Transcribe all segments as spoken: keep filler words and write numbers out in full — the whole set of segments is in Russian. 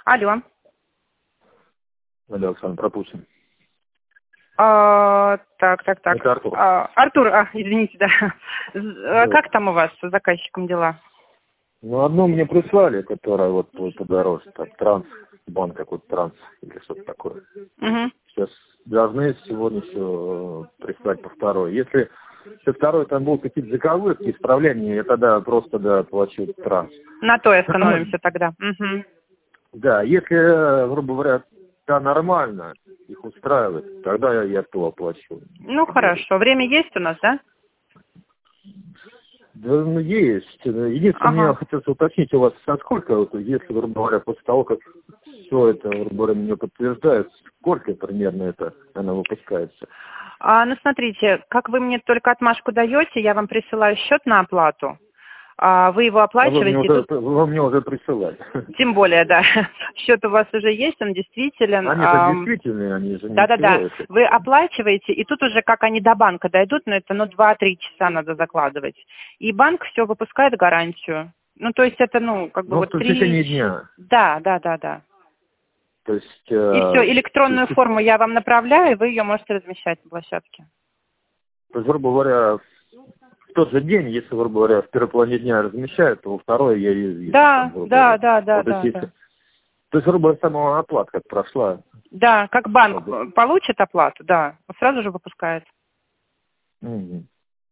Алло. Алло, Оксана, пропустим. А, так, так, так. Это Артур. А, Артур, а, извините, да. Да. Как там у вас с заказчиком дела? Ну, одну мне прислали, которая вот будет подороже, там, транс, банк какой-то транс или что-то такое. Угу. Сейчас должны сегодня еще прислать по второй. Если со второй там будут какие-то заковырки, исправления, я тогда просто, да, плачу транс. На то и остановимся тогда. Угу. Да, если, грубо говоря, да, нормально, их устраивает, тогда я, я то оплачу. Ну, хорошо. Время есть у нас, да? Да, ну, есть. Единственное, Ага. мне хотелось уточнить у вас, а сколько, вот, если, грубо говоря, после того, как все это, грубо говоря, мне подтверждают, сколько примерно это она выпускается? А, ну, смотрите, как вы мне только отмашку даете, я вам присылаю счет на оплату. А, вы его А вы мне оплачиваете. уже, Тут... вы мне уже присылали. Тем более, да. Счет у вас уже есть, он действителен. Они же Ам, действительные, они же не Да-да-да. всего это. Вы оплачиваете, и тут уже как они до банка дойдут, ну это ну два-три часа надо закладывать. И банк все выпускает гарантию. Ну то есть это ну как бы Ну, в вот три... течение дня. Да, да, да, да. То есть, И э, все, то электронную есть, форму я вам направляю, и вы ее можете размещать на площадке. то есть, грубо говоря, в тот же день, если, грубо говоря, в первой половине дня размещают, то во второй я ее вижу. Там, Да, грубо да, говоря. да, да, Вот, то есть, да, если- да. то есть, грубо говоря, сама оплата как прошла. Да, как банк Как бы. получит оплату, да, он сразу же выпускает. Мгм.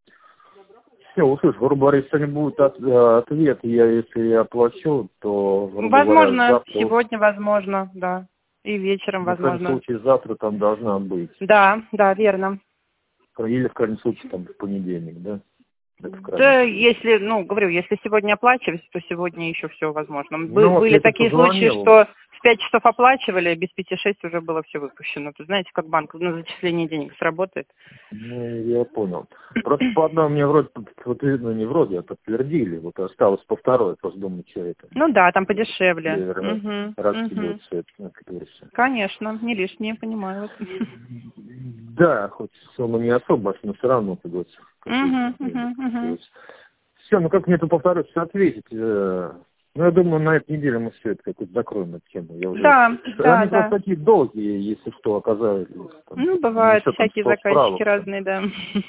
Все, услышь, грубо говоря, если сегодня будет от- э, ответ, я, если я оплачу, то, грубо говоря, Возможно, завтра, вот, сегодня возможно, да. И вечером ну, в крайнем возможно. случае, завтра там должна быть. Да, да, верно. Или, в крайнем случае, там, в понедельник, да? Это в крайнем Да, случае. если, ну, говорю, если сегодня оплачивать, то сегодня еще все возможно. Бы- Ну, вот были я тут такие случаи, позвонил. что в пять часов оплачивали, без пяти шесть уже было все выпущено. Ты знаете, как банк на зачисление денег сработает. Ну, я понял. Просто по одному мне вроде, вот, ну, не вроде, а подтвердили. Вот осталось по второй, просто думаю, что это. Ну да, там подешевле. Наверное, Угу, угу. раскидываться, это, ну, как говорится. Конечно, не лишнее, понимаю. Да, хоть сумма не особо, но все равно, как говорится. Угу, угу, угу. Все, ну как мне тут повторюсь ответить? э, Ну, я думаю, на этой неделе мы все это как-то закроем эту тему. Я уже... Да, да, Они просто да. такие долгие, если что, оказались. Там, Ну, на бывают счет там всякие сто заказчики справок. Там. разные, да.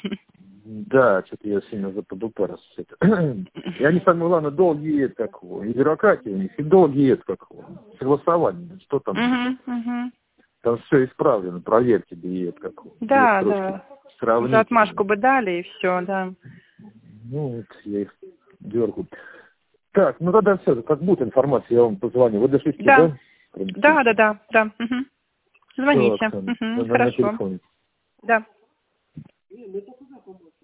Да, что-то я сильно заподупарился. И они, самое главное, долгие, это как его, и бюрократия у них, и долгие, это как его, согласование. Что там? Угу, угу. Там все исправлено, проверьте, да и это как его. Две Да, строчки да. Уже сравните. отмашку бы дали, и все, да. Ну, вот я их дергаю. Так, ну тогда все, как будет информация, я вам позвоню. Вы до шести, Да. да? Да, да, да, да. Угу. Все, Звоните. Оксана, Угу. на, на Хорошо. телефоне. Да.